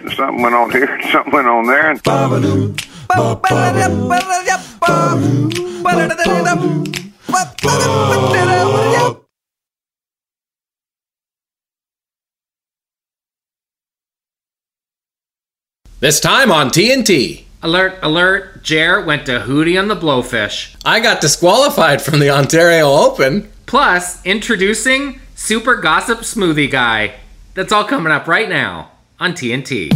something went on here, something went on there. And This time on TNT. Alert, alert, Jer went to Hootie on the Blowfish. I got disqualified from the Ontario Open. Plus, introducing Super Gossip Smoothie Guy. That's all coming up right now on TNT.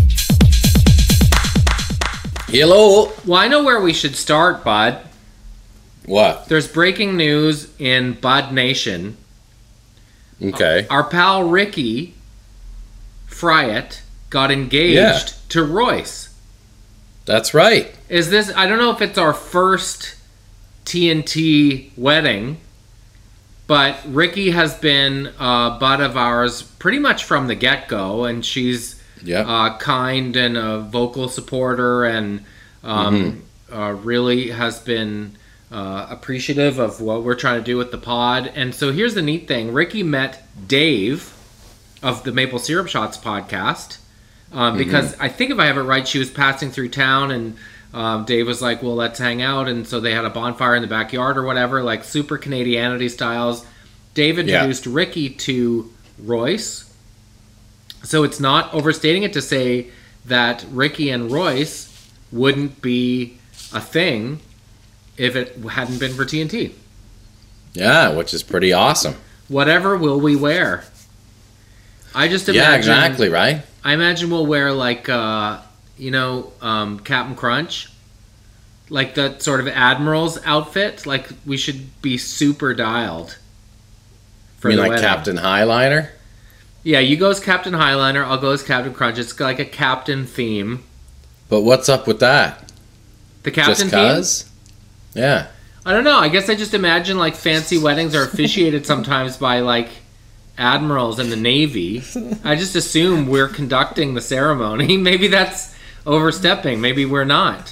Hello. Well, I know where we should start, Bud. What? There's breaking news in Bud Nation. Okay. Our pal Ricky Friett got engaged to Royce. That's right. Is this, I don't know if it's our first TNT wedding, but Ricky has been a bud of ours pretty much from the get-go, and she's kind and a vocal supporter, and really has been appreciative of what we're trying to do with the pod. And so here's the neat thing. Ricky met Dave of the Maple Syrup Shots podcast, because I think if I have it right, she was passing through town, and Dave was like, well, let's hang out. And so they had a bonfire in the backyard or whatever, like super Canadianity styles. Dave introduced Ricky to Royce. So it's not overstating it to say that Ricky and Royce wouldn't be a thing if it hadn't been for TNT. Yeah, which is pretty awesome. Whatever will we wear? I just imagine... Yeah, exactly, right? I imagine we'll wear, like, Captain Crunch. Like that sort of Admiral's outfit. Like, we should be super dialed. You mean like wedding. Captain Highliner? Yeah, you go as Captain Highliner, I'll go as Captain Crunch. It's like a captain theme. But what's up with that? The captain just cause? Theme? Yeah. I don't know. I guess I just imagine, like, fancy weddings are officiated sometimes by, like, admirals in the Navy. I just assume we're conducting the ceremony. Maybe that's overstepping. Maybe we're not.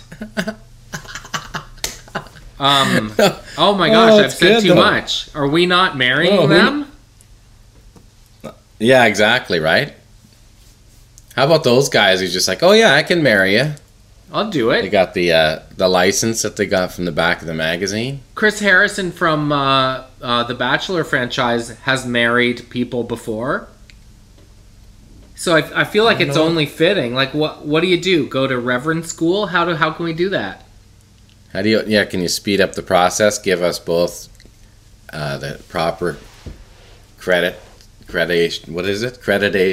Oh my gosh, I've said too much. Are we not marrying them? Yeah, exactly, right? How about those guys who's just like, oh yeah, I can marry you. I'll do it. They got the license that they got from the back of the magazine. Chris Harrison from the Bachelor franchise has married people before. So I feel like it's only fitting. Like, what do you do? Go to Reverend school? How can we do that? How do you? Yeah, can you speed up the process? Give us both the proper accreditation. What is it?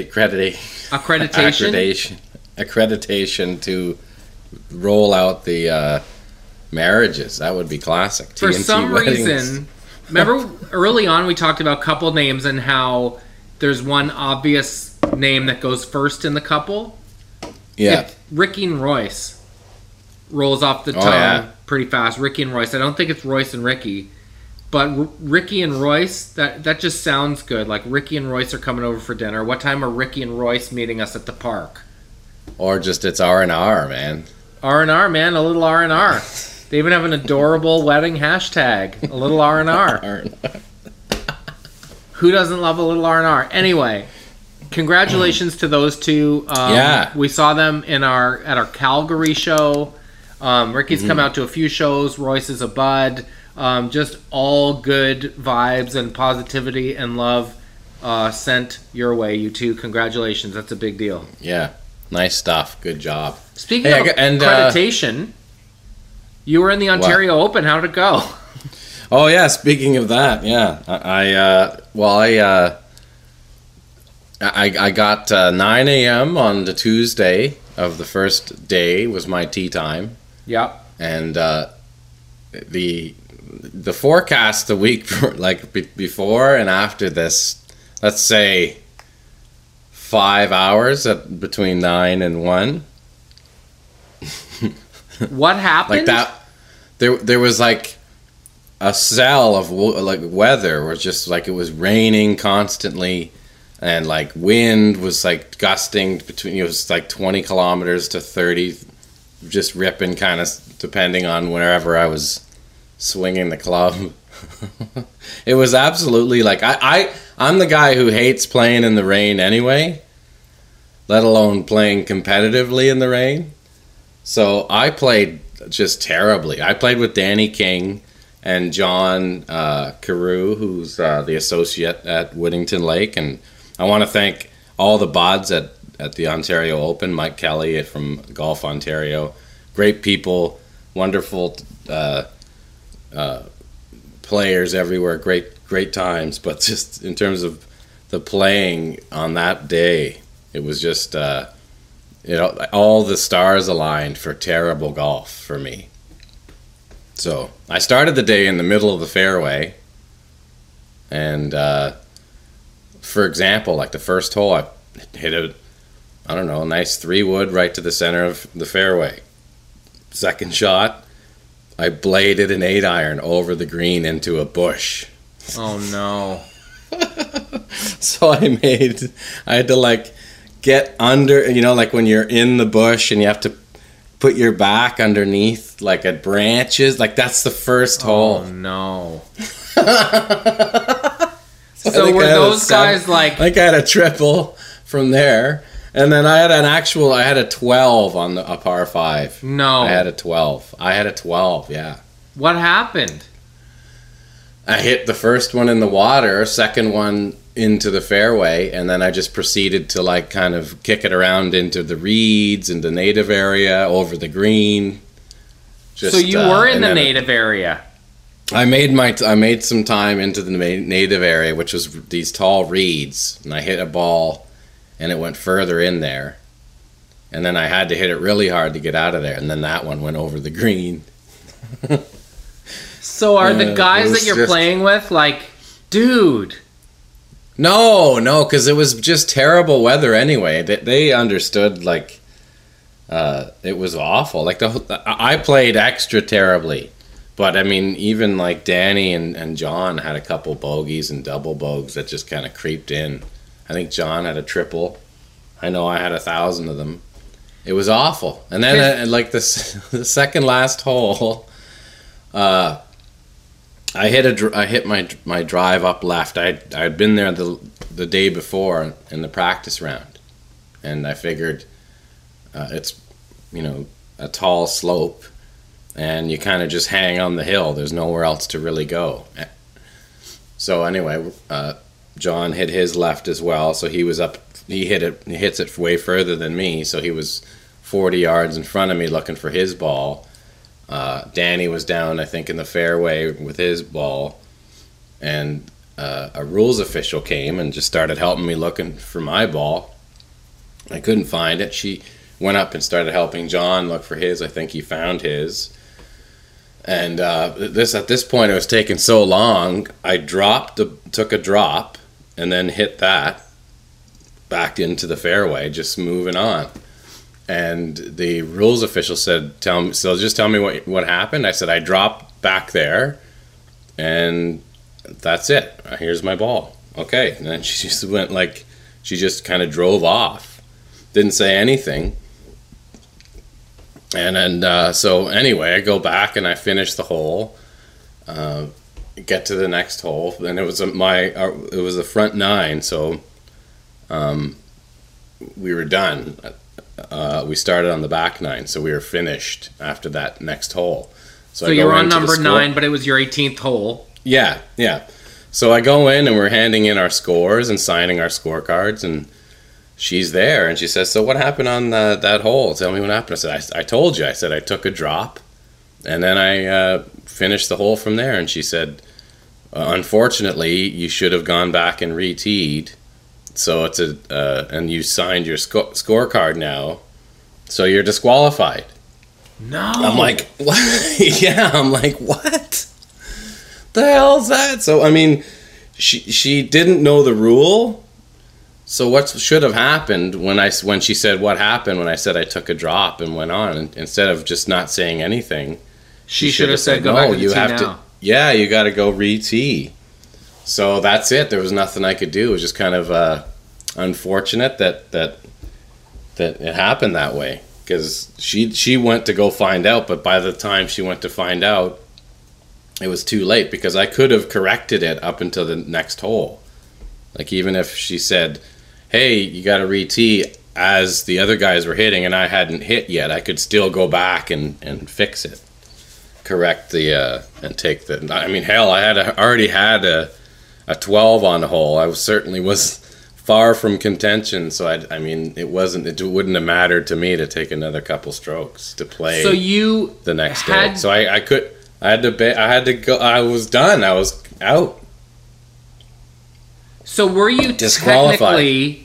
Accreditation to roll out the marriages. That would be classic. For TNT some weddings. reason, remember early on we talked about couple names and how there's one obvious name that goes first in the couple. Yeah, if Ricky and Royce rolls off the tongue pretty fast. Ricky and Royce. I don't think it's Royce and Ricky, but Ricky and Royce. That just sounds good. Like Ricky and Royce are coming over for dinner. What time are Ricky and Royce meeting us at the park? Or just it's R&R, man. R&R, man. A little R&R. They even have an adorable wedding hashtag. A little R&R. Who doesn't love a little R&R? Anyway, congratulations to those two. We saw them at our Calgary show. Ricky's come out to a few shows. Royce is a bud. Just all good vibes and positivity and love sent your way, you two. Congratulations. That's a big deal. Yeah. Nice stuff. Good job. Speaking of accreditation, you were in the Ontario Open. How'd it go? Oh, yeah. Speaking of that, yeah. I got 9 a.m. on the Tuesday of the first day was my tea time. Yep. And the forecast the week before and after this, let's say 5 hours between 9 and 1. What happened? Like that, there was like a cell of like weather where just like it was raining constantly, and like wind was like gusting between, it was like 20 kilometers to 30, just ripping kind of depending on wherever I was swinging the club. It was absolutely like I'm the guy who hates playing in the rain anyway, let alone playing competitively in the rain. So I played just terribly. I played with Danny King and John Carew, who's the associate at Whittington Lake. And I want to thank all the bods at the Ontario Open, Mike Kelly from Golf Ontario. Great people, wonderful players everywhere, great times. But just in terms of the playing on that day, it was just, all the stars aligned for terrible golf for me. So I started the day in the middle of the fairway, and for example, like the first hole, I hit a nice 3-wood right to the center of the fairway. Second shot, I bladed an 8-iron over the green into a bush. Oh no. So I had to like get under, like when you're in the bush and you have to put your back underneath like at branches, like that's the first hole. Oh no. So were those guys like... I got a triple from there. And then I had a 12 on a par 5. No. I had a 12, yeah. What happened? I hit the first one in the water, second one into the fairway, and then I just proceeded to like kind of kick it around into the reeds, in the native area, over the green. So you were in the native area? I made some time into the native area, which was these tall reeds, and I hit a ball, and it went further in there, and then I had to hit it really hard to get out of there, and then that one went over the green. So are the guys that you're playing with like, dude? No, because it was just terrible weather anyway. They understood, like, it was awful. Like, I played extra terribly. But, I mean, even, like, Danny and John had a couple bogeys and double bogeys that just kind of creeped in. I think John had a triple. I know I had 1,000 of them. It was awful. And then, like, the second last hole, I hit my drive up left. I'd been there the day before in the practice round, and I figured it's a tall slope, and you kind of just hang on the hill. There's nowhere else to really go. So anyway, John hit his left as well. So he was up. He hits it way further than me. So he was 40 yards in front of me looking for his ball. Danny was down, I think, in the fairway with his ball, and a rules official came and just started helping me looking for my ball. I couldn't find it. She went up and started helping John look for his. I think he found his. And at this point, it was taking so long, I took a drop, and then hit that back into the fairway, just moving on. And the rules official said, just tell me what happened. I said, I dropped back there, and that's it. Here's my ball. Okay. And then she just went she just kind of drove off. Didn't say anything. And then, so anyway, I go back and I finish the hole, get to the next hole. And it was it was the front 9. So, we were done. We started on the back 9, so we were finished after that next hole. So you were on number 9, but it was your 18th hole. Yeah. So I go in, and we're handing in our scores and signing our scorecards, and she's there, and she says, so what happened on that hole? Tell me what happened. I said, I told you. I said, I took a drop, and then I finished the hole from there. And she said, unfortunately, you should have gone back and re-teed. So it's and you signed your scorecard now, so you're disqualified. No. I'm like, what? Yeah, I'm like, what? The hell's that? So I mean, she didn't know the rule. So what should have happened when she said what happened when I said I took a drop and went on, and instead of just not saying anything, she should have said, go back to the tee now. Yeah, you got to go re-tee. So that's it. There was nothing I could do. It was just kind of unfortunate that it happened that way, because she went to go find out, but by the time she went to find out, it was too late, because I could have corrected it up until the next hole. Like, even if she said, hey, you got to re-tee, as the other guys were hitting and I hadn't hit yet, I could still go back and fix it, correct the and take the. I mean, hell, I already had a 12 on the hole. I certainly was far from contention, so I mean, it wouldn't have mattered to me to take another couple strokes to play. So you the next day. So I had to go. I was done. I was out. So were you disqualified?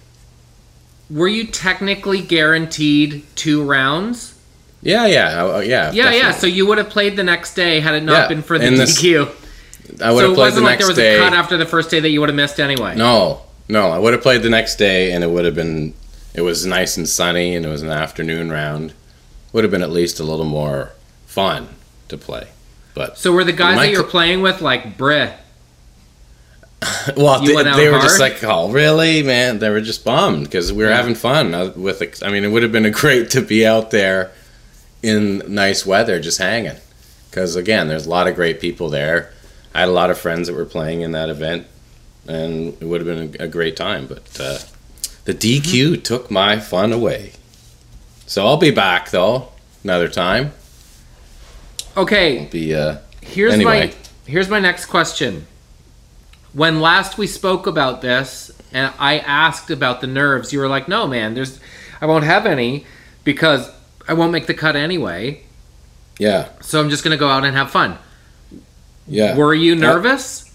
Were you technically guaranteed 2 rounds? Yeah. Yeah. So you would have played the next day had it not been for the DQ. I would have played the next day. So it wasn't like there was a cut after the first day that you would have missed anyway. No. I would have played the next day, and it was nice and sunny, and it was an afternoon round. Would have been at least a little more fun to play. But so were the guys that you're playing with like, bruh? Well, they were just like, oh, really, man? They were just bummed because we were having fun with it. I mean, it would have been great to be out there in nice weather just hanging because, again, there's a lot of great people there. I had a lot of friends that were playing in that event, and it would have been a great time. But the DQ took my fun away. So I'll be back, though, another time. Okay. Here's my next question. When last we spoke about this, and I asked about the nerves, you were like, no, man, I won't have any because I won't make the cut anyway. Yeah. So I'm just going to go out and have fun. Yeah. Were you nervous?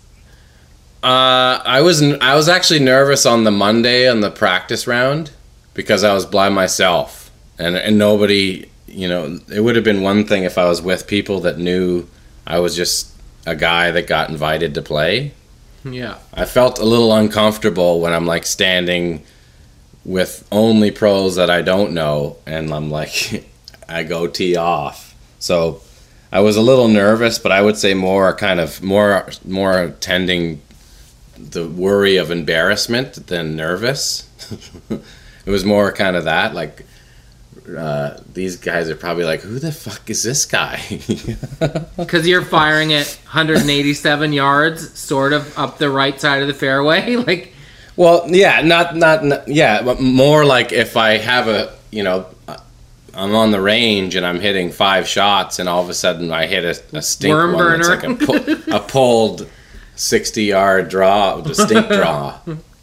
I was actually nervous on the Monday on the practice round because I was by myself and nobody, it would have been one thing if I was with people that knew I was just a guy that got invited to play. Yeah. I felt a little uncomfortable when I'm like standing with only pros that I don't know and I'm like I go tee off. So I was a little nervous, but I would say more tending the worry of embarrassment than nervous. It was more kind of that, like these guys are probably like, who the fuck is this guy? Because you're firing at 187 yards, sort of up the right side of the fairway, like. Well, yeah, but more like if I have I'm on the range and I'm hitting 5 shots, and all of a sudden I hit a stink worm one burner. that's like a pulled 60-yard draw, the stink draw,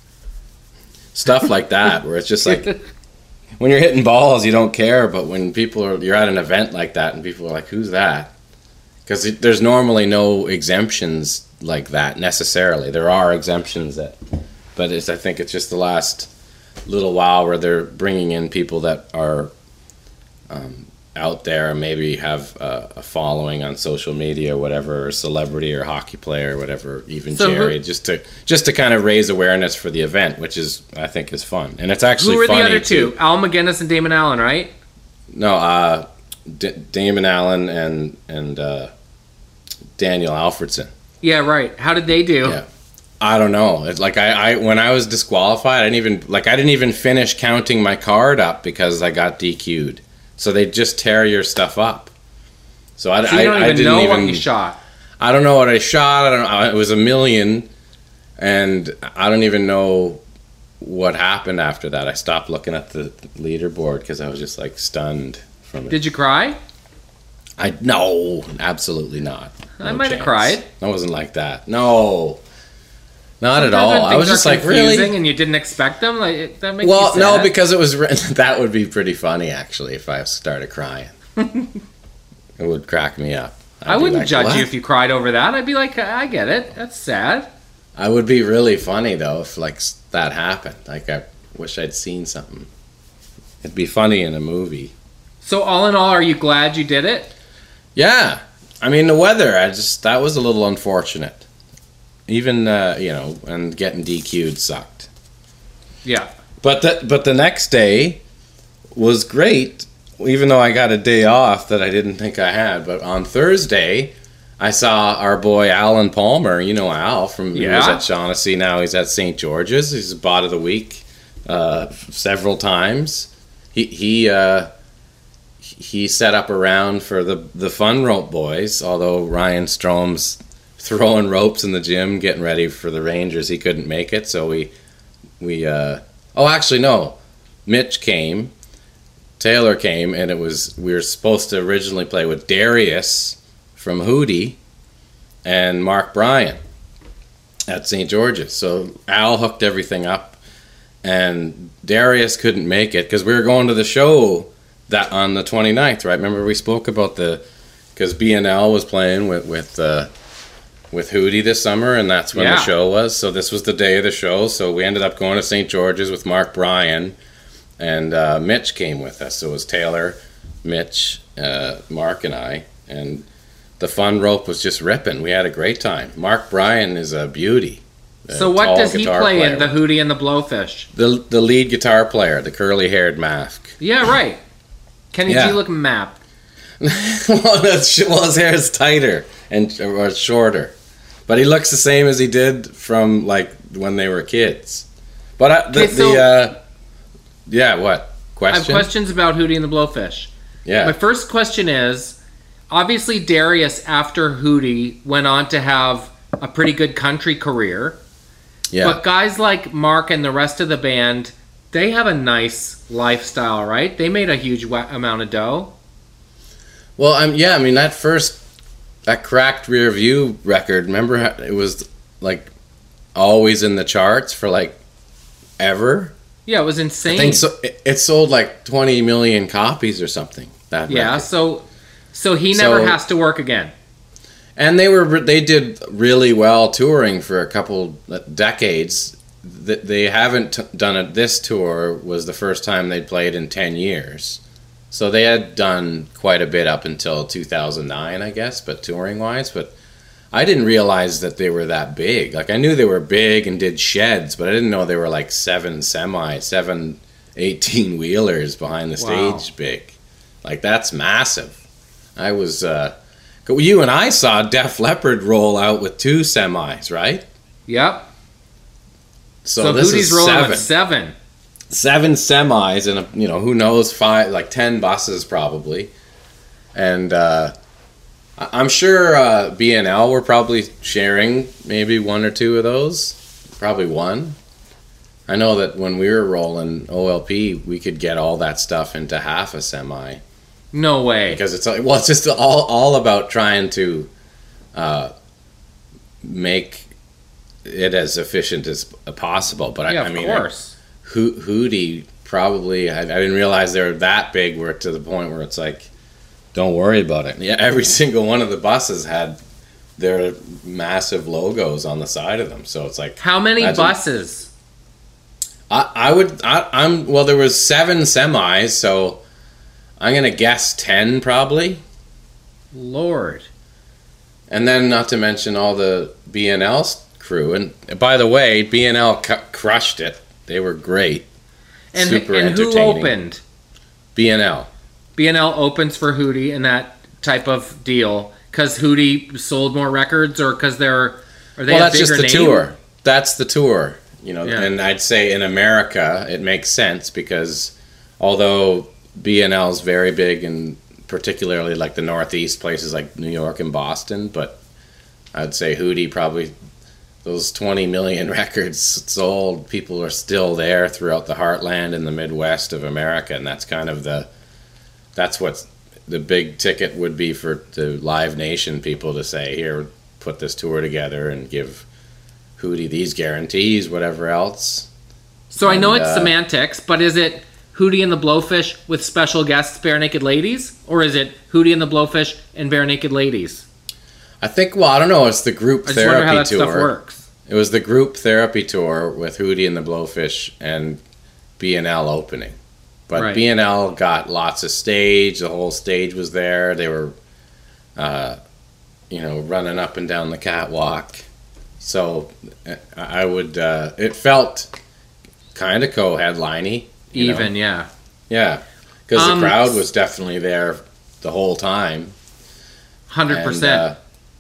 stuff like that, where it's just like. When you're hitting balls, you don't care, but when you're at an event like that and people are like, who's that? Because there's normally no exemptions like that necessarily. There are exemptions but I think it's just the last little while where they're bringing in people that are out there and maybe have a following on social media or whatever, or celebrity or hockey player or whatever, even Jerry, just to kind of raise awareness for the event, which I think is fun. And it's actually funny. Who were the other two? Al McGinnis and Damon Allen, right? No, Damon Allen and Daniel Alfredson. Yeah, right. How did they do? Yeah. I don't know. It's like I when I was disqualified, I didn't even finish counting my card up because I got DQ'd. So they just tear your stuff up. So I didn't even know what you shot. I don't know what I shot. It was $1 million, and I don't even know what happened after that. I stopped looking at the leaderboard because I was just like stunned from it. Did you cry? No, absolutely not. I might have cried. I wasn't like that. No. Not at all. I was just like, really? And you didn't expect them? Like, that makes you sad. No, because it was that would be pretty funny actually if I started crying. It would crack me up. I wouldn't judge you if you cried over that. I'd be like, I get it. That's sad. I would be really funny though if like that happened. Like I wish I'd seen something. It'd be funny in a movie. So all in all, are you glad you did it? Yeah. I mean, the weather, that was a little unfortunate. Even and getting DQ'd sucked. Yeah. But the next day was great, even though I got a day off that I didn't think I had. But on Thursday, I saw our boy Alan Palmer. You know Al from he was at Shaughnessy. Now he's at St. George's. He's bot of the week several times. He set up a round for the Fun Rope boys. Although Ryan Strome's throwing ropes in the gym, getting ready for the Rangers, he couldn't make it. So we actually no. Mitch came, Taylor came, and we were supposed to originally play with Darius from Hootie and Mark Bryan at St. George's. So Al hooked everything up, and Darius couldn't make it because we were going to the show that on the 29th, right? Remember we spoke about because BNL was playing with Hootie this summer, and that's when the show was. So this was the day of the show. So we ended up going to St. George's with Mark Bryan, and Mitch came with us. So it was Taylor, Mitch, Mark, and I, and the fun rope was just ripping. We had a great time. Mark Bryan is a beauty. So what does he play in the Hootie and the Blowfish? The lead guitar player, the curly-haired mask. Yeah, right. Kenny G look map. well, his hair is tighter or shorter, but he looks the same as he did from like when they were kids. But what question? I have questions about Hootie and the Blowfish. Yeah. My first question is, obviously Darius after Hootie went on to have a pretty good country career. Yeah. But guys like Mark and the rest of the band, they have a nice lifestyle, right? They made a huge amount of dough. Well, that Cracked Rear View record, remember how it was like always in the charts for like ever? Yeah, it was insane. I think so. It sold like 20 million copies or something. That record. So he never has to work again. And they did really well touring for a couple decades. They haven't done it. This tour was the first time they played in 10 years. So they had done quite a bit up until 2009, I guess, but touring-wise. But I didn't realize that they were that big. Like, I knew they were big and did sheds, but I didn't know they were like 7 18-wheelers behind the stage big. Like, that's massive. I was... you and I saw Def Leppard roll out with 2 semis, right? Yep. So this Hootie's is rolling with 7. 7 semis and who knows, 5, like 10 buses probably. And I'm sure BNL were probably sharing maybe 1 or 2 of those. Probably 1. I know that when we were rolling OLP, we could get all that stuff into half a semi. No way. Because it's just all about trying to make it as efficient as possible. But of course. Hootie probably, I didn't realize they were that big to the point where it's like, don't worry about it. Yeah, every single one of the buses had their massive logos on the side of them. So it's like, how many buses? Well, there was 7 semis, so I'm going to guess 10 probably. Lord. And then not to mention all the BNL crew. And by the way, BNL crushed it. They were great. And, super and entertaining. Who opened? BNL. BNL opens for Hootie and that type of deal because Hootie sold more records, or because that's just the tour. That's the tour, And I'd say in America it makes sense because although BNL's very big in particularly like the Northeast, places like New York and Boston, but I'd say Hootie probably. Those 20 million records sold, people are still there throughout the heartland and the Midwest of America, and that's kind of that's what the big ticket would be for the Live Nation people to say, here, put this tour together and give Hootie these guarantees, whatever else. So I know it's semantics, but is it Hootie and the Blowfish with special guests, Bare Naked Ladies, or is it Hootie and the Blowfish and Bare Naked Ladies? I think, I don't know, it's the group therapy tour. I just wonder how that stuff works. It was the group therapy tour with Hootie and the Blowfish and BNL opening. But BNL got lots of stage. The whole stage was there. They were, running up and down the catwalk. So I would, it felt kind of co-headline-y. Even, yeah. Yeah, because the crowd was definitely there the whole time. 100%.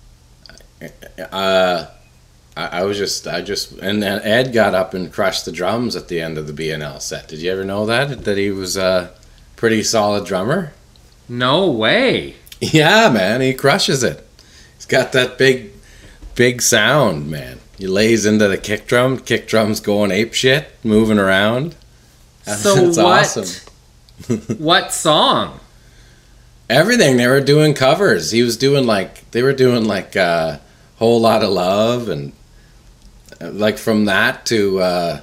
And then Ed got up and crushed the drums at the end of the BNL set. Did you ever know that he was a pretty solid drummer? No way. Yeah, man, he crushes it. He's got that big sound, man. He lays into the kick drum's going ape shit, moving around. So That's what? awesome. What song? Everything. They were doing covers. They were doing like Whole Lot of Love, and like from that to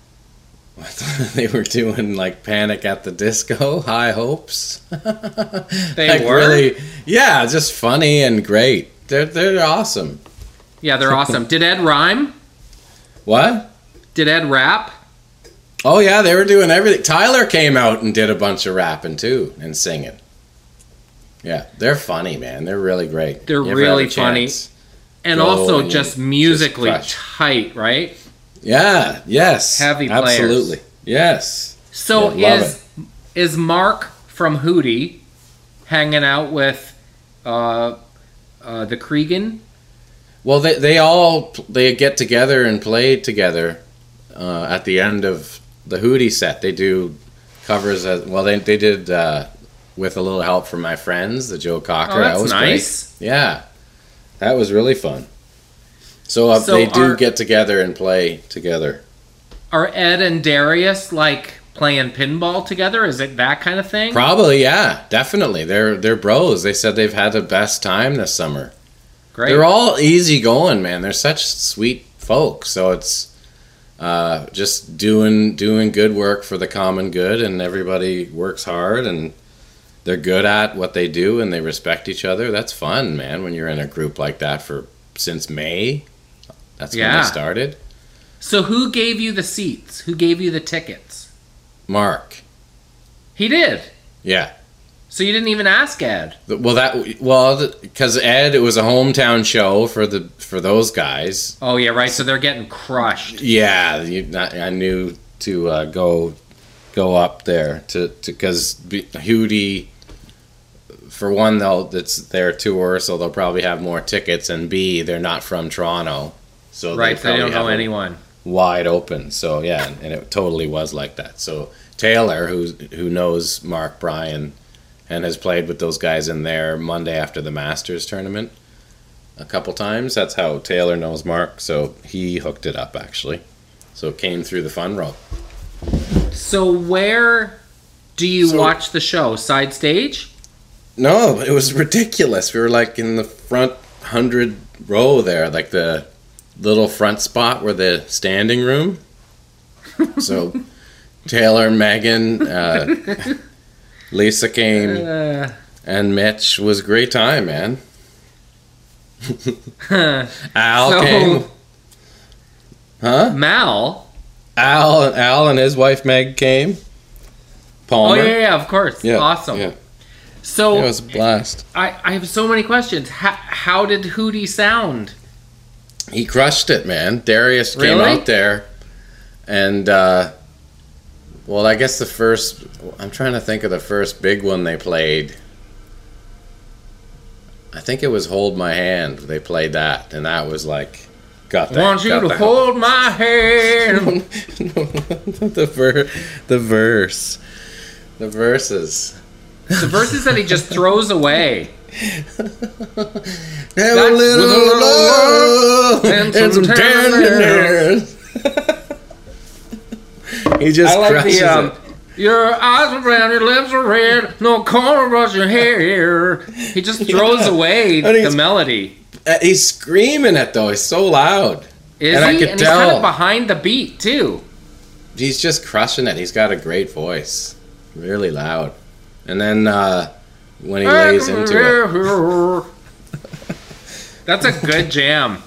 they were doing like Panic at the Disco, High Hopes. They like were? really, yeah, just funny and great. They're awesome. Yeah, they're awesome. Did Ed rhyme? What? Did Ed rap? Oh yeah, they were doing everything. Tyler came out and did a bunch of rapping too and singing. Yeah, they're funny, man. They're really great. They're You ever really have a funny. chance, And go also and just just musically crush. tight, right? Yeah, yes. Heavy players. Absolutely. Yes. So Yeah, love is Mark from Hootie hanging out with the Cregan? Well, they get together and play together at the end of the Hootie set. They do covers they did with a little help from my friends, the Joe Cocker. Oh, that's that was nice. great. Yeah, that was really fun. So, So they do are- get together and play together. Are Ed and Darius like playing pinball together? Is it that kind of thing? Probably, yeah, definitely. They're bros. They said they've had the best time this summer. Great. They're all easy going, man. They're such sweet folks. So it's just doing good work for the common good, and everybody works hard, and they're good at what they do, and they respect each other. That's fun, man. When you're in a group like that since May, that's when Yeah. they started. So who gave you the seats? Who gave you the tickets? Mark, He did. yeah. So you didn't even ask Ed. Because Ed, it was a hometown show for those guys. Oh yeah, right. So they're getting crushed. Yeah, I knew to go up there because Hootie, for one, it's their tour, so they'll probably have more tickets, and B, they're not from Toronto, so Right. They don't probably know have it anyone. wide open. So yeah, and it totally was like that. So Taylor, who knows Mark Bryan and has played with those guys in there Monday after the Masters tournament a couple times. That's how Taylor knows Mark. So he hooked it up, actually. So it came through the fun row. So where do you watch the show? Side stage? No, it was ridiculous. We were like in the front 100 row there, like the little front spot where the standing room. So Taylor, Megan, Lisa came, and Mitch. Was a great time, man. Al came. Huh? Mal? Al and his wife Meg came. Palmer. Oh yeah, of course. Yeah, Awesome. Yeah. So It was a blast. I have so many questions. How did Hootie sound? He crushed it, man. Darius came Really? out there, and I guess I'm trying to think of the first big one they played. I think it was "Hold My Hand." They played that, and that was like, got that. Want you got to the- hold my hand. the verses. The verses that he just throws away. Have That's a little with a little love and and some some tenderness. tenderness. He just I like crushes the it. your eyes are brown, your lips are red, no corner brush your hair. He just throws away And the he's- melody. He's screaming it though. He's so loud. Is and I he? could And he's kind tell. of behind the beat too. He's just crushing it. He's got a great voice, really loud. And then when he lays into it, That's a good jam.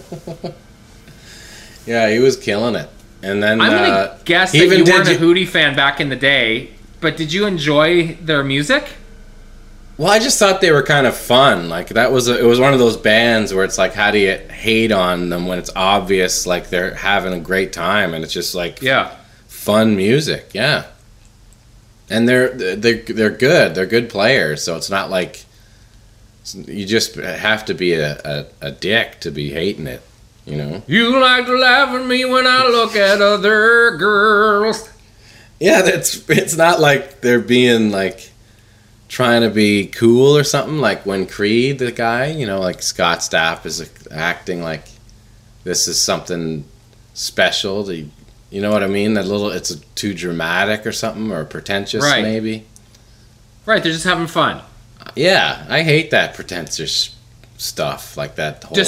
yeah, he was killing it. And then I'm gonna guess he that even you did weren't a Hootie fan back in the day, but did you enjoy their music? Well, I just thought they were kind of fun. Like it was one of those bands where it's like, how do you hate on them when it's obvious like they're having a great time, and it's just like Yeah. fun music, yeah. And they're good. They're good players, so it's not like you just have to be a dick to be hating it, you know. You like to laugh at me when I look at other girls. Yeah, it's not like they're being like trying to be cool or something. Like when Creed, the guy, you know, like Scott Stapp is acting like this is something special. You know what I mean? That little, it's too dramatic or something, or pretentious Right. maybe. Right, they're just having fun. Yeah, I hate that pretentious stuff like that. Whole,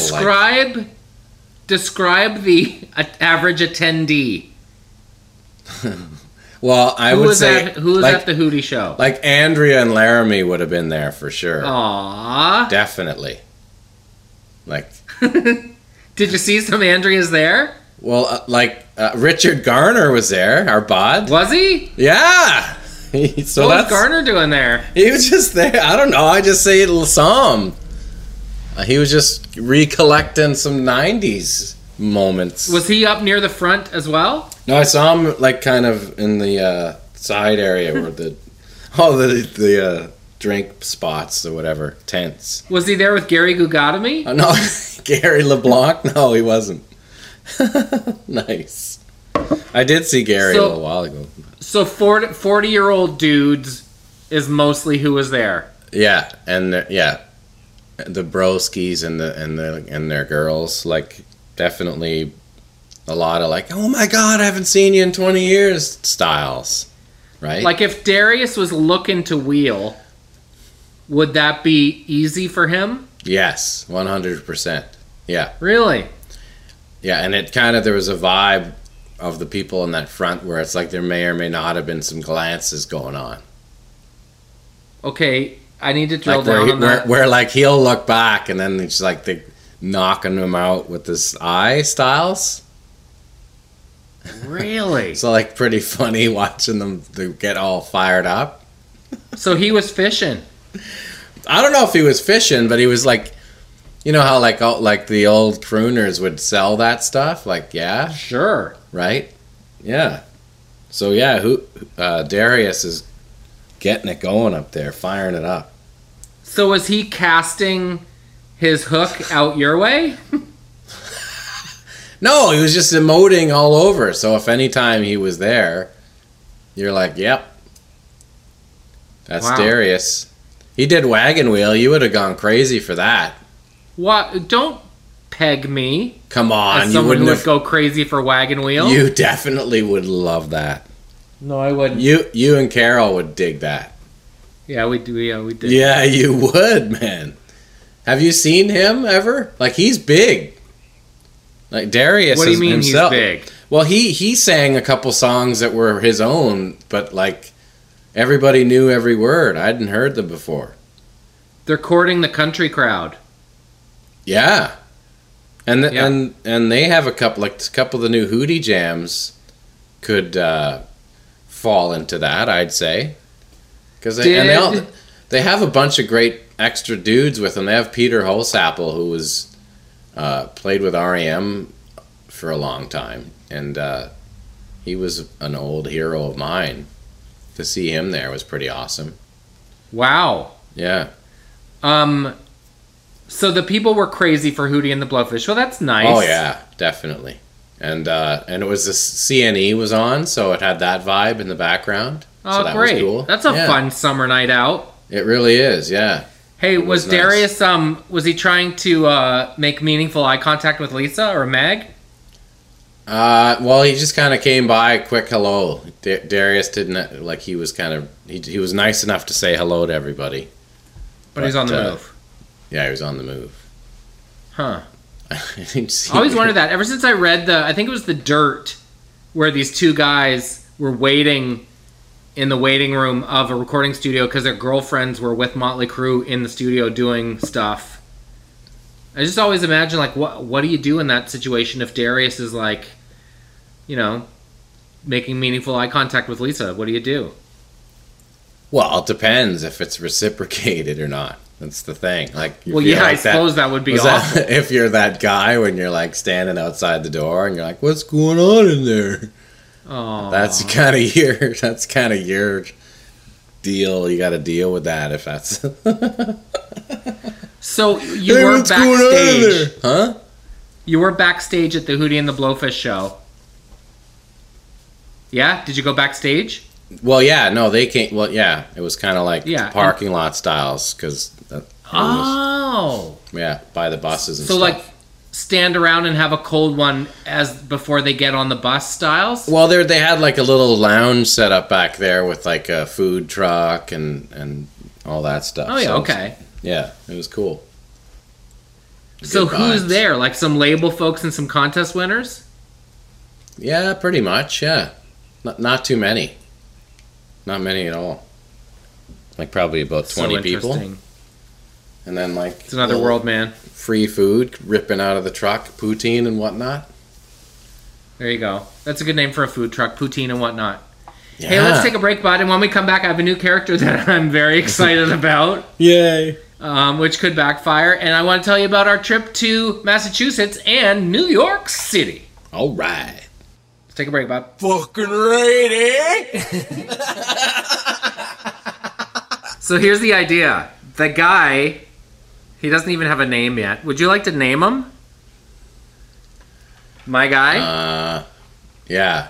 Describe the average attendee. Well, I Who would was say who was like, at the Hootie show? like Andrea and Laramie would have been there for sure. Aww. Definitely. Like, Did you see some Andreas there? well, Richard Garner was there, our bod. Was he? Yeah. So What was Garner doing there? He was just there. I don't know. I just saw him. He was just recollecting some 90s moments. Was he up near the front as well? No, I saw him like kind of in the side area where the drink spots or whatever, tents. Was he there with Gary Gugatami? Oh, no, Gary LeBlanc? No, he wasn't. Nice. I did see Gary a little while ago. So 40-year-old dudes is mostly who was there. Yeah, and the broskies and their girls, like, definitely a lot of like, oh my god, I haven't seen you in 20 years styles, right? Like if Darius was looking to wheel, would that be easy for him? Yes, 100%. Yeah. Really? Yeah, and it kind of, there was a vibe of the people in that front where it's like there may or may not have been some glances going on. Okay, I need to drill Like down on that. where like he'll look back and then it's like they knocking him out with his eye styles. Really? So like pretty funny watching them get all fired up. So he was fishing. I don't know if he was fishing, but he was like, you know how like the old crooners would sell that stuff, like Sure. right, yeah. So yeah, Darius is getting it going up there, firing it up. So was he casting his hook out your way? No, he was just emoting all over. So if any time he was there, you're like, yep, that's Wow. Darius. He did Wagon Wheel. You would have gone crazy for that. What? Don't peg me Come on, as you someone wouldn't who would have. go crazy for Wagon Wheel. You definitely would love that. No, I wouldn't. You and Carol would dig that. Yeah, we do. Yeah, we did. Yeah, you would, man. Have you seen him ever? Like, he's big. Like Darius. What do you mean himself. he's big? Well, he sang a couple songs that were his own, but like everybody knew every word. I hadn't heard them before. They're courting the country crowd. Yeah, and Yeah. and they have a couple of the new Hootie jams could fall into that. I'd say because they have a bunch of great extra dudes with them. They have Peter Holsapple, who was played with REM for a long time, and he was an old hero of mine. To see him there was pretty awesome. Wow. Yeah. So the people were crazy for Hootie and the Blowfish. Well, that's nice. Oh yeah, definitely. And it was the CNE was on, so it had that vibe in the background. Oh, so that great. was cool. That's a Yeah. fun summer night out. It really is, yeah. Hey, It was was nice. Darius was he trying to make meaningful eye contact with Lisa or Meg? Well, he just kind of came by, quick hello. Darius didn't like. He was kind of he was nice enough to say hello to everybody. But he's on the But, move. Yeah, he was on the move. Huh. I didn't see I always wondered that. Ever since I read I think it was The Dirt, where these two guys were waiting in the waiting room of a recording studio because their girlfriends were with Motley Crue in the studio doing stuff. I just always imagine, like, what do you do in that situation if Darius is, like, you know, making meaningful eye contact with Lisa? What do you do? Well, it depends if it's reciprocated or not. That's the thing. Like, if Well, you're yeah, I like suppose that would be was awful. that- if you're that guy when you're like standing outside the door and you're like, "What's going on in there?" Oh, That's kind of your deal. You got to deal with that if that's. So you Hey, were what's going on in backstage. there? Huh? You were backstage at the Hootie and the Blowfish show. Yeah? Did you go backstage? Well, yeah, no, they came. Well, yeah, it was kind of like Yeah, parking lot styles because Oh. yeah, by the buses and So, stuff. like, stand around and have a cold one as before they get on the bus styles? Well, they had like a little lounge set up back there with like a food truck and all that stuff. Oh yeah, So, okay. Yeah, it was cool. So Good who's vibes. there? Like some label folks and some contest winners? Yeah, pretty much. Yeah, not too many. Not many at all. Like probably about 20 people, Interesting. and then like It's another little world, man. free food ripping out of the truck, poutine and whatnot. There you go. That's a good name for a food truck, poutine and whatnot. Yeah. Hey, let's take a break, bud. And when we come back, I have a new character that I'm very excited about, Yay! which could backfire. And I want to tell you about our trip to Massachusetts and New York City. All right. Let's take a break, bud. Fucking ready? So here's the idea. The guy, he doesn't even have a name yet. Would you like to name him? My guy? Yeah.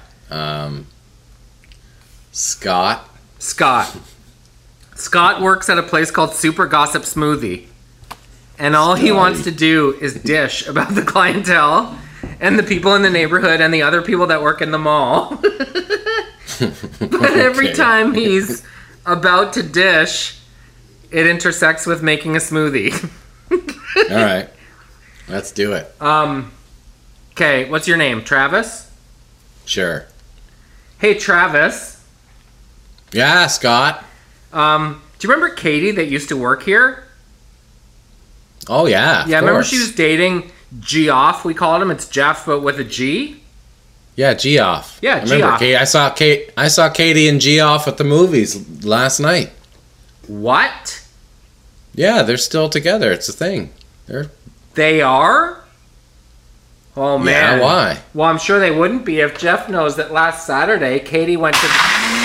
Scott. Scott. Scott works at a place called Super Gossip Smoothie. And all he wants to do is dish about the clientele and the people in the neighborhood and the other people that work in the mall. But every Okay. time he's about to dish, it intersects with making a smoothie. All right. Let's do it. Okay, what's your name? Travis? Sure. Hey, Travis. Yeah, Scott. Do you remember Katie that used to work here? Oh yeah. Yeah, of remember course. she was dating Geoff, we called him. It's Jeff, but with a G. Yeah, Geoff. Yeah, I remember Geoff. Kate. I saw Katie and Geoff at the movies last night. What? Yeah, they're still together. It's a thing. They are? Oh, man. Yeah, why? Well, I'm sure they wouldn't be if Jeff knows that last Saturday, Katie went to...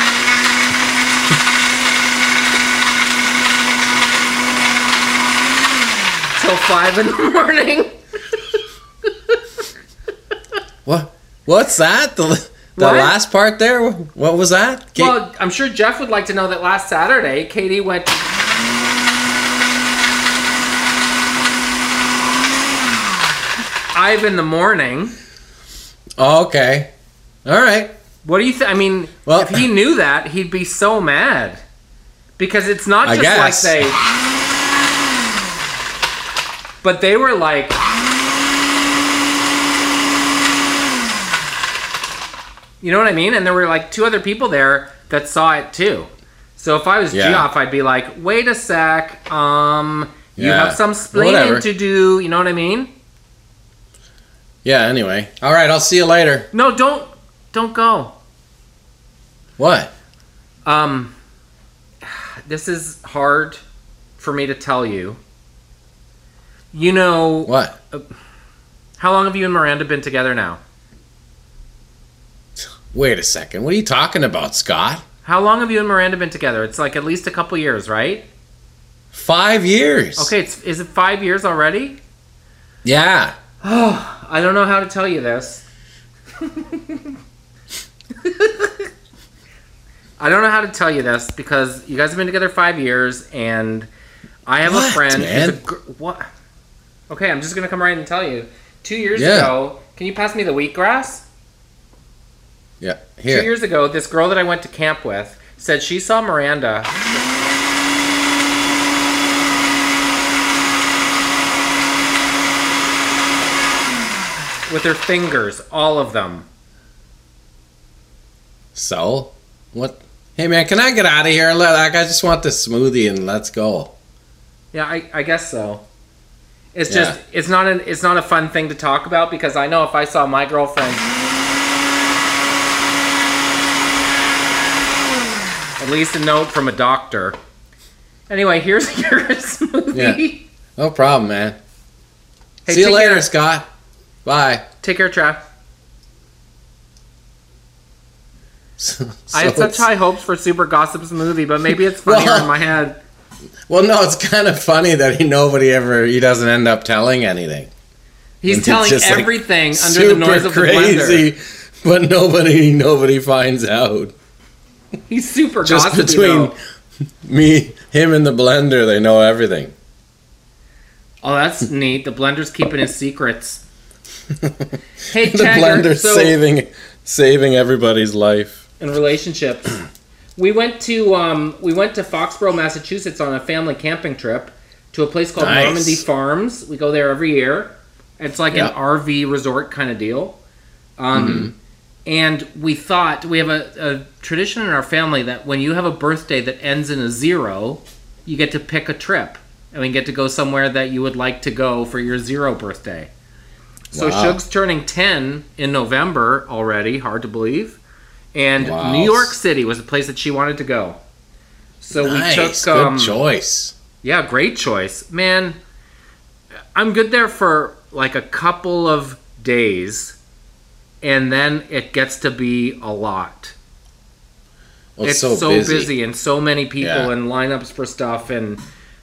till 5 in the morning. What? What's that? The What? last part there? What was that? Well, I'm sure Jeff would like to know that last Saturday, Katie went to... 5 in the morning. Oh, okay. All right. What do you think? I mean, Well- if he knew that, he'd be so mad. Because it's not I just like guess. they... But they were like... You know what I mean? And there were like 2 other people there that saw it too. So if I was Yeah. Geoff, I'd be like, wait a sec, you Yeah. have some Whatever. splaining to do. You know what I mean? Yeah. Anyway. All right. I'll see you later. No, don't go. What? This is hard for me to tell you. You know, What? how long have you and Miranda been together now? Wait a second. What are you talking about, Scott? How long have you and Miranda been together? It's like at least a couple years, right? 5 years. Okay, is it 5 years already? Yeah. I don't know how to tell you this. I don't know how to tell you this because you guys have been together 5 years, and I have a What, friend man? who's what? Okay, I'm just gonna come right and tell you. 2 years Yeah. ago, can you pass me the wheatgrass? Yeah. 2 Here. years ago, this girl that I went to camp with said she saw Miranda with her fingers, all of them. So, what? Hey man, can I get out of here? Like, I just want this smoothie and let's go. Yeah, I guess so. It's Yeah. just it's not a fun thing to talk about because I know if I saw my girlfriend at least a note from a doctor. Anyway, here's your smoothie. No problem, man. Hey, See you take later, care. Scott. Bye. Take care, Trav. So I had such it's- high hopes for Super Gossip Smoothie, but maybe it's funnier Well- in my head. Well, no, it's kind of funny that he doesn't end up telling anything. He's It's telling just, like, everything under the noise of the blender. but nobody finds out. He's super Just gossipy, between though. him and the blender, they know everything. Oh, that's neat. The blender's keeping his secrets. Hey, The Tagger, blender's so saving everybody's life. in relationships, we went to Foxborough, Massachusetts on a family camping trip to a place called Nice. Normandy Farms. We go there every year. It's like Yep. an RV resort kind of deal. And we thought, we have a tradition in our family that when you have a birthday that ends in a 0, you get to pick a trip. And we get to go somewhere that you would like to go for your 0 birthday. So Wow. Shug's turning 10 in November already, hard to believe. And Wow. New York City was the place that she wanted to go. So Nice. we took... Good choice. Yeah, great choice. Man, I'm good there for like a couple of days. And then it gets to be a lot. Well, It's so busy. and so many people Yeah. and lineups for stuff, and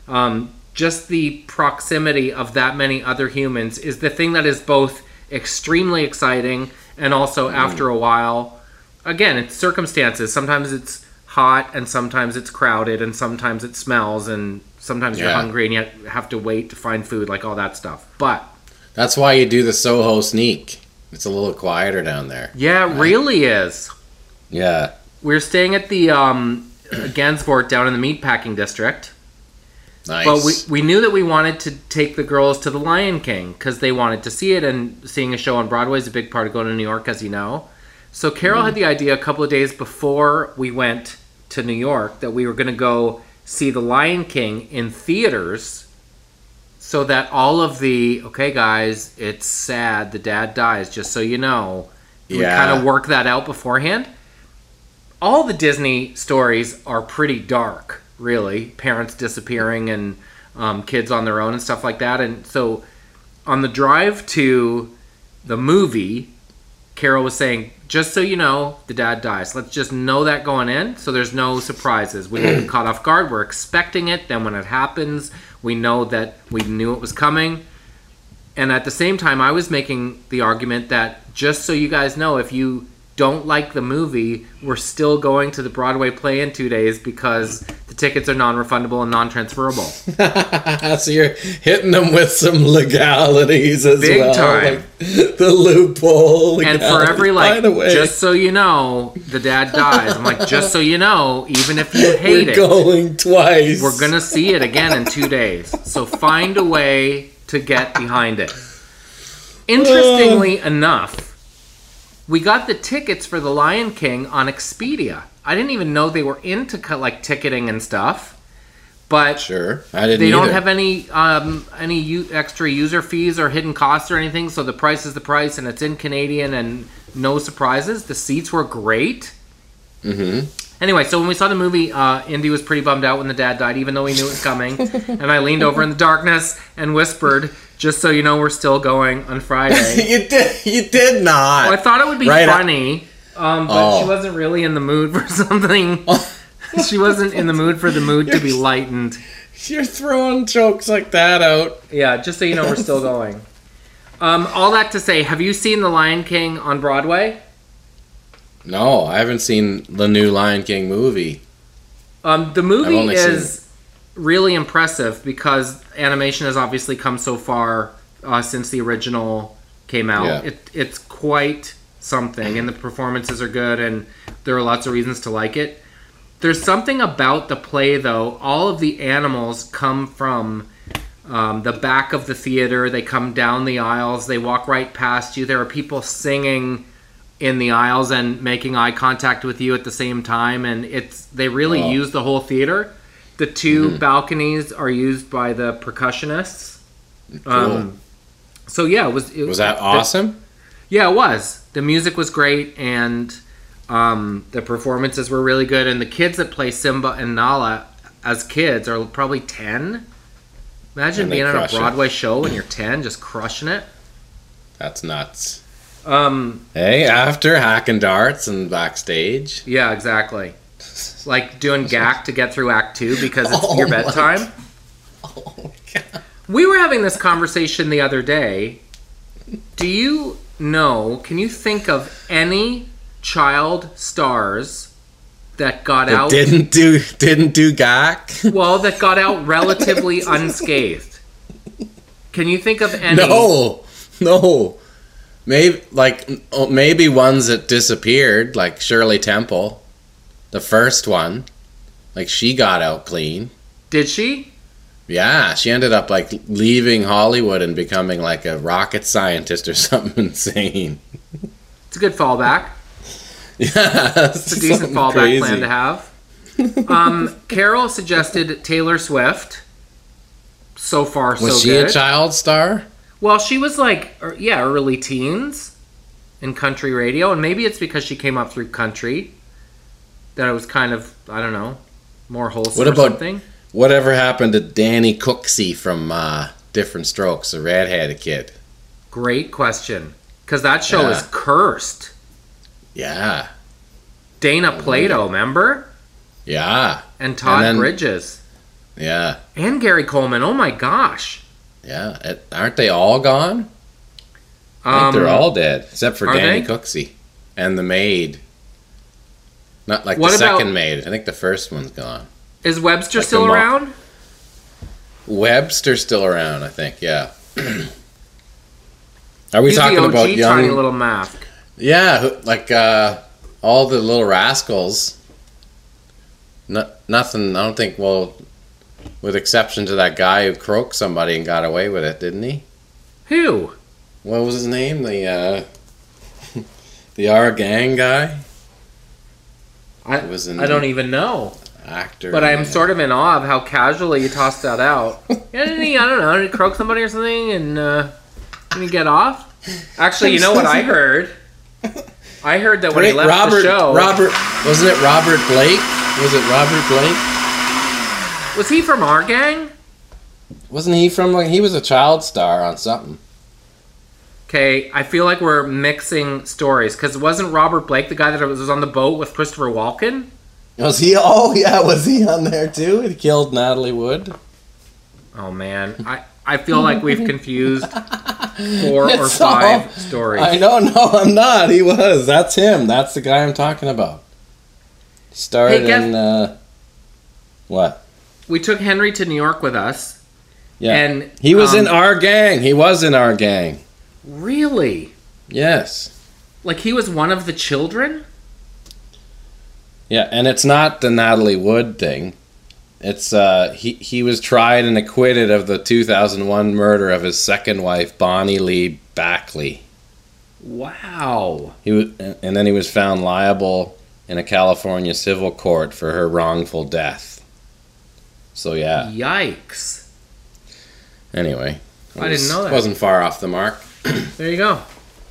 just the proximity of that many other humans is the thing that is both extremely exciting and also after a while, again, it's circumstances. Sometimes it's hot and sometimes it's crowded and sometimes it smells and sometimes you're Yeah. hungry and you have to wait to find food, like all that stuff. But That's why you do the Soho sneak. It's a little quieter down there. yeah, it really is. Yeah. We're staying at the Gansport down in the meatpacking district. Nice. But we knew that we wanted to take the girls to the Lion King because they wanted to see it, and seeing a show on Broadway is a big part of going to New York, as you know. So Carol had the idea a couple of days before we went to New York that we were going to go see the Lion King in theaters so that all of the, okay guys, it's sad, the dad dies, just so you know. We Yeah. kind of work that out beforehand. All the Disney stories are pretty dark, really. Parents disappearing and kids on their own and stuff like that. And so on the drive to the movie, Carol was saying, just so you know, the dad dies. Let's just know that going in so there's no surprises. We won't be caught off guard. We're expecting it. Then when it happens, we know that we knew it was coming. And at the same time, I was making the argument that just so you guys know, if you don't like the movie, we're still going to the Broadway play in 2 days because the tickets are non-refundable and non-transferable. So you're hitting them with some legalities as Big well. time. Like the loophole. And for legality. every, By like, the way, just so you know, the dad dies. I'm like, just so you know, even if you hate we're it, going twice. we're going to see it again in 2 days. So find a way to get behind it. Interestingly enough, we got the tickets for the Lion King on Expedia. I didn't even know they were into like ticketing and stuff. But Sure, I didn't. they don't either. have any extra user fees or hidden costs or anything, so the price is the price, and it's in Canadian and no surprises. The seats were great. Mm-hmm. Anyway, so when we saw the movie, Indy was pretty bummed out when the dad died, even though he knew it was coming. And I leaned over in the darkness and whispered, "Just so you know, we're still going on Friday." You did not. Well, I thought it would be Right, funny, but Oh. she wasn't really in the mood for something. She wasn't in the mood for the mood to be lightened. You're throwing jokes like that out. Yeah, just so you know, we're still going. All that to say, have you seen The Lion King on Broadway? No, I haven't seen the new Lion King movie. The I've movie only is really impressive because animation has obviously come so far since the original came out. Yeah. It's quite something, and the performances are good, and there are lots of reasons to like it. There's something about the play, though. All of the animals come from the back of the theater. They come down the aisles. They walk right past you. There are people singing in the aisles and making eye contact with you at the same time, and they really Oh. use the whole theater. The two balconies are used by the percussionists. Cool. So yeah, Was that awesome? Yeah, it was. The music was great, and the performances were really good. And the kids that play Simba and Nala as kids are probably 10. Imagine And they being on a crush it. Broadway show when you're 10, just crushing it. That's nuts. Um, Hey, after hacking darts and backstage. yeah, exactly. Like doing GAC to get through Act 2 because it's Oh your my bedtime. Oh my god. We were having this conversation the other day. Do you know, can you think of any child stars that got That out didn't do GAC? well, that got out relatively unscathed? Can you think of any? No. maybe ones that disappeared, like Shirley Temple, the first one, like she got out clean. Did she? Yeah, she ended up like leaving Hollywood and becoming like a rocket scientist or something insane. It's a good fallback. Yeah, It's a decent fallback plan to have. Carol suggested Taylor Swift. So far, so good. Was she a child star? Well, she was like, early teens in country radio, and maybe it's because she came up through country that it was kind of, I don't know, more wholesome What about- or something. Whatever happened to Danny Cooksey from Different Strokes, the redheaded kid? Great question, because that show is cursed. Yeah, Dana Plato, remember? yeah, And Todd And then- Bridges. yeah, And Gary Coleman. Oh my gosh. yeah. Aren't they all gone? I think they're all dead, except for are Danny they? Cooksey and the maid. Not like What the about- second maid. I think the first one's gone. Is Webster Like still the mo- around? Webster's still around, I think. Yeah. Are we He's talking the OG about young? tiny little mask. Yeah, like all the little rascals. Nothing. I don't think. Well, with exception to that guy who croaked somebody and got away with it, didn't he? Who? What was his name? The the R gang guy. I was in- don't even know. Actor. But I'm sort of in awe of how casually you tossed that out. Yeah, didn't he, I don't know, did he croak somebody or something and didn't he get off? Actually, you know what I heard? I heard that when he left the show... Wasn't it Robert Blake? Was it Robert Blake? Was he from our gang? Wasn't he from, like, he was a child star on something. Okay, I feel like we're mixing stories, because wasn't Robert Blake the guy that was on the boat with Christopher Walken? Was he? Oh, yeah, was he on there too? He killed Natalie Wood. Oh man, I feel like we've confused 4 or It's 5 all- stories. I don't know, I'm not. He was. That's him. That's the guy I'm talking about. He starred Hey, Kev- in, what? We took Henry to New York with us. Yeah. And, he was in our gang. He was in our gang. Really? Yes. Like he was one of the children? Yeah, and it's not the Natalie Wood thing. It's he was tried and acquitted of the 2001 murder of his second wife, Bonnie Lee Backley. Wow. He was, and then he was found liable in a California civil court for her wrongful death. So yeah. Yikes. Anyway, I didn't know that. Wasn't far off the mark. There you go.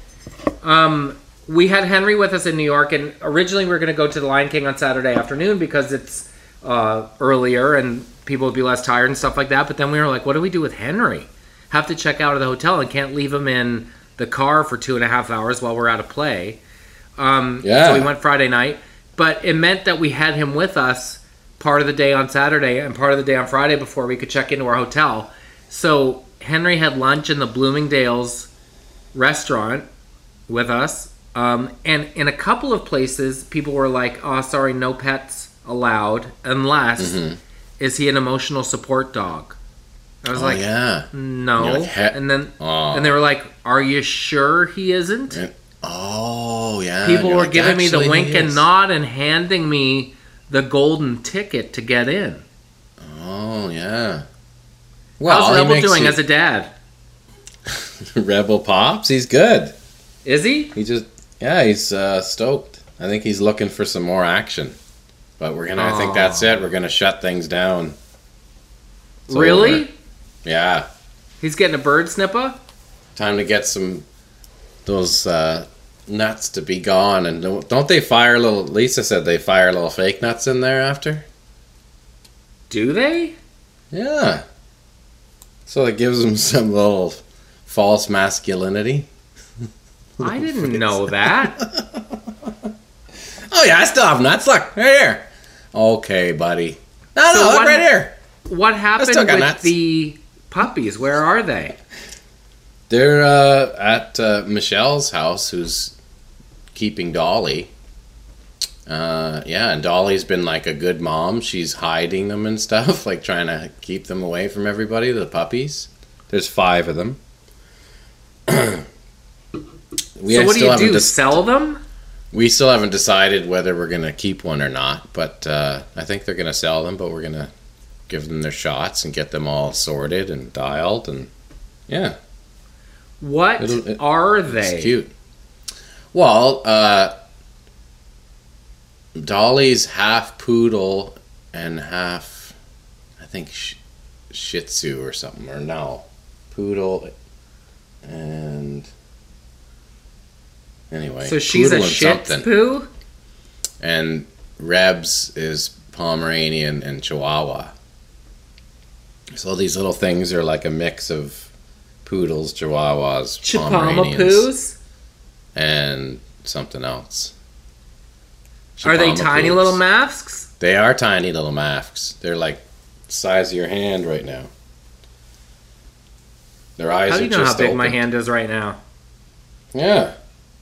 We had Henry with us in New York, and originally we were going to go to the Lion King on Saturday afternoon because it's earlier and people would be less tired and stuff like that. But then we were like, what do we do with Henry? Have to check out of the hotel and can't leave him in the car for 2.5 hours while we're at a play. So we went Friday night, but it meant that we had him with us part of the day on Saturday and part of the day on Friday before we could check into our hotel. So Henry had lunch in the Bloomingdale's restaurant with us. And in a couple of places, people were like, oh, sorry, no pets allowed unless is he an emotional support dog? I was like, yeah. no. You're like, and then and they were like, are you sure he isn't? Oh, yeah. People You're were like, giving me the "Actually, wink he and is." nod and handing me the golden ticket to get in. Oh, yeah. How's he Rebel makes doing you- as a dad? Rebel Pops? He's good. Is he? He's stoked. I think he's looking for some more action. But I think that's it. We're gonna shut things down. It's Really? over. Yeah. He's getting a bird snipper? Time to get those nuts to be gone. And don't they fire Lisa said they fire little fake nuts in there after? Do they? Yeah. So it gives them some little false masculinity. I didn't know that. Oh yeah, I still have nuts. Look, right here. Okay, buddy. No, So look what- right here. What happened still got with nuts. the puppies? Where are they? They're at Michelle's house, who's keeping Dolly. And Dolly's been like a good mom. She's hiding them and stuff, like trying to keep them away from everybody, the puppies. There's 5 of them. So what do you do? Sell them? We still haven't decided whether we're going to keep one or not, but I think they're going to sell them, but we're going to give them their shots and get them all sorted and dialed, and yeah. What are they? It's cute. Well, Dolly's half poodle and half, I think, Shih Tzu or something, or no, poodle and anyway. So she's a Shih Tzu? And Rebs is Pomeranian and Chihuahua. So these little things are like a mix of poodles, Chihuahuas, Pomeranians, and something else. Are they tiny little masks? They are tiny little masks. They're like the size of your hand right now. Their eyes are just open. How do you know how big open. my hand is right now? Yeah.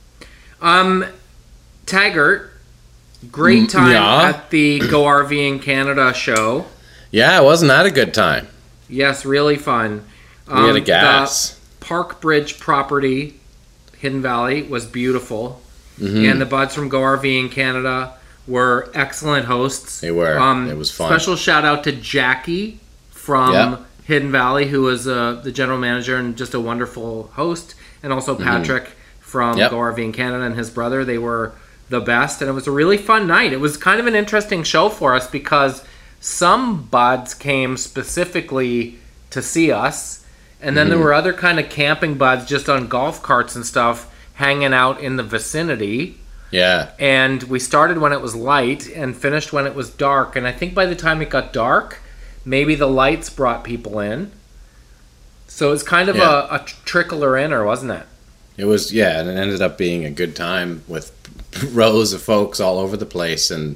Taggart, great time at the Go RV in Canada show. Yeah, wasn't that a good time? Yes, really fun. We had a gas. The Park Bridge property, Hidden Valley, was beautiful. Mm-hmm. And the buds from Go RV in Canada were excellent hosts. They were. It was fun. Special shout out to Jackie from Hidden Valley, who was the general manager and just a wonderful host. And also Patrick from Go RV in Canada and his brother. They were the best. And it was a really fun night. It was kind of an interesting show for us because some buds came specifically to see us. And then there were other kind of camping buds just on golf carts and stuff hanging out in the vicinity. Yeah. And we started when it was light and finished when it was dark. And I think by the time it got dark, maybe the lights brought people in. So it was kind of a trickler-inner, wasn't it? It was, and it ended up being a good time with rows of folks all over the place. And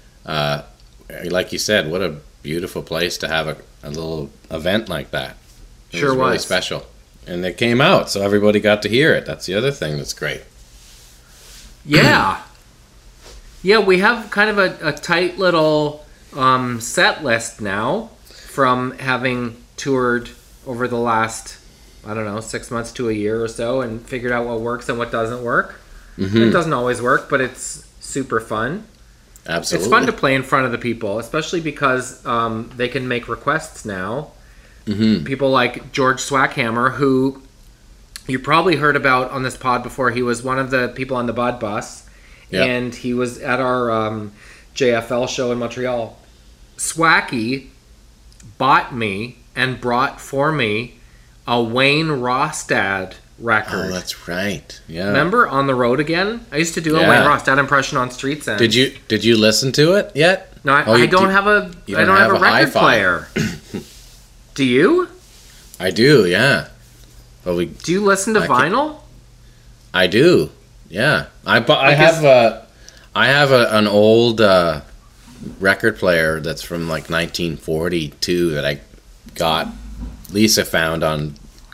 like you said, what a beautiful place to have a little event like that. It was really special. And it came out, so everybody got to hear it. That's the other thing that's great. Yeah. Yeah, we have kind of a tight little set list now from having toured over the last, 6 months to a year or so and figured out what works and what doesn't work. It doesn't always work, but it's super fun. Absolutely. It's fun to play in front of the people, especially because they can make requests now. People like George Swackhammer, who you probably heard about on this pod before. He was one of the people on the Bud Bus, and he was at our JFL show in Montreal. Swacky bought me and brought for me a Wayne Rostad record. Oh, that's right. Yeah. Remember On the Road Again? I used to do a Wayne Rostad impression on Streets End. Did you listen to it yet? No, I don't have a record player. Do you? I do, yeah. But do you listen to vinyl? I do, yeah. I have an old record player that's from like 1942 that I got. Lisa found on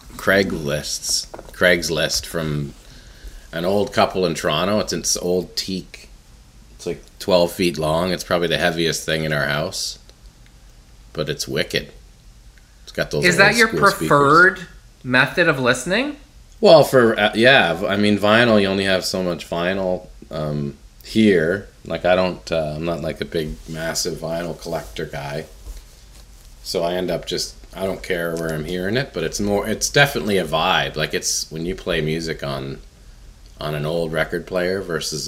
Craigslist from an old couple in Toronto. It's an old teak. It's like 12 feet long. It's probably the heaviest thing in our house, but it's wicked. Got those. Is that your preferred method of listening? Well, vinyl, you only have so much vinyl here. Like I'm not like a big massive vinyl collector guy, so I end up I don't care where I'm hearing it, but it's definitely a vibe. Like it's when you play music on an old record player versus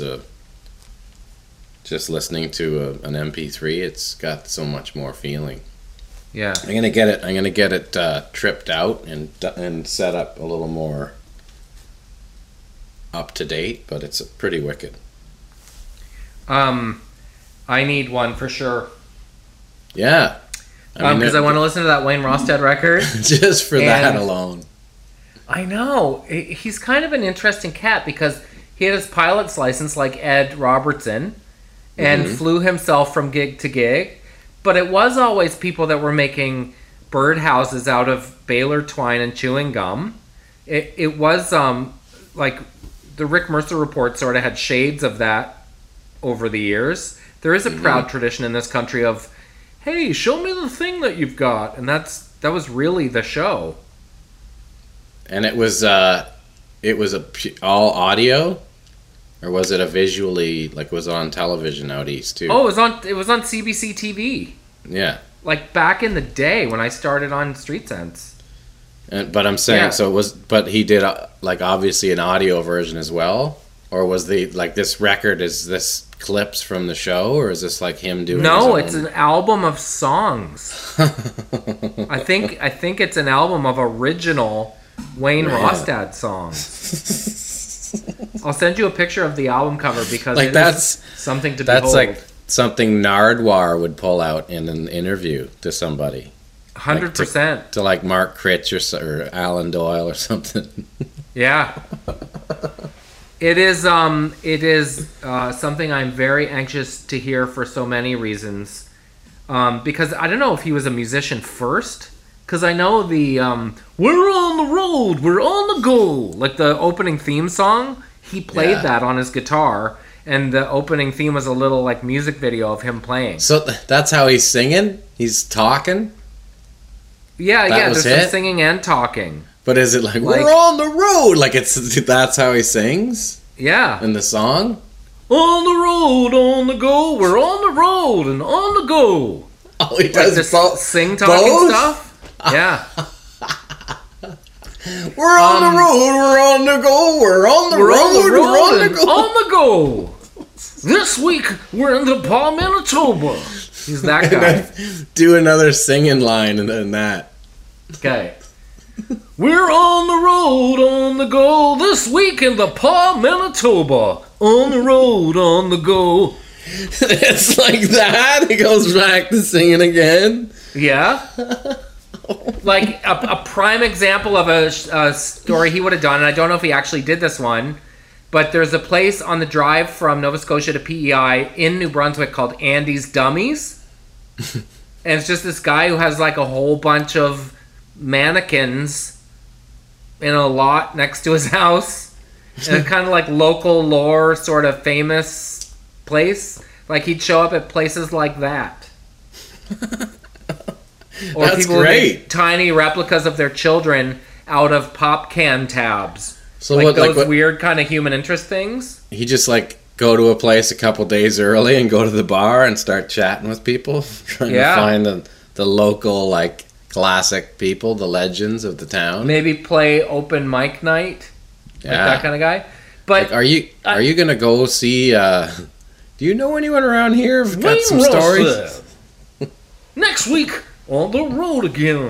just listening to an MP3. It's got so much more feeling. Yeah, I'm gonna get it tripped out and set up a little more up to date, but it's pretty wicked. I need one for sure. Yeah, because I want to listen to that Wayne Rostad record just for that alone. I know he's kind of an interesting cat because he had his pilot's license like Ed Robertson, and flew himself from gig to gig. But it was always people that were making birdhouses out of baler twine and chewing gum. It was like the Rick Mercer Report sort of had shades of that over the years. There is a proud tradition in this country of, hey, show me the thing that you've got, and that was really the show. And it was it was all audio, or was it a visually, like, was on television out east too? Oh, it was on CBC TV. Yeah. Like back in the day when I started on Street Sense. But I'm saying, but he did like obviously an audio version as well, or was this record, is this clips from the show, or is this like him doing? No, it's an album of songs. I think it's an album of original Wayne Rostad songs. I'll send you a picture of the album cover because like that's something to behold. That's like something Nardwuar would pull out in an interview to somebody. 100%. To like Mark Critch or Alan Doyle or something. Yeah. It is something I'm very anxious to hear for so many reasons. Because I don't know if he was a musician first. Because I know the "We're on the road, we're on the go," like the opening theme song, he played that on his guitar. And the opening theme was a little like music video of him playing. So that's how he's singing? He's talking? Yeah, there's some singing and talking. But is it like "We're on the road"? Like that's how he sings? Yeah. In the song? On the road, on the go, we're on the road and on the go. Oh, he does this sing talking stuff? Yeah. We're on the road, we're on the go, we're on the road, we're on the go. On the go. This week, we're in the Paul, Manitoba. He's that guy. Do another singing line and then that. Okay. We're on the road, on the go, this week in the Paul, Manitoba. On the road, on the go. It's like that. He goes back to singing again. Yeah. Like a prime example of a story he would have done, and I don't know if he actually did this one, but there's a place on the drive from Nova Scotia to PEI in New Brunswick called Andy's Dummies. And it's just this guy who has like a whole bunch of mannequins in a lot next to his house. And it's kind of like local lore, sort of famous place. Like he'd show up at places like that. Or that's people great. Make tiny replicas of their children out of pop can tabs. So like those weird kind of human interest things. He just like go to a place a couple days early and go to the bar and start chatting with people, trying to find the local like classic people, the legends of the town. Maybe play open mic night, like that kind of guy. But like, are you gonna go see? Do you know anyone around here who've got some stories? Next week. On the road again.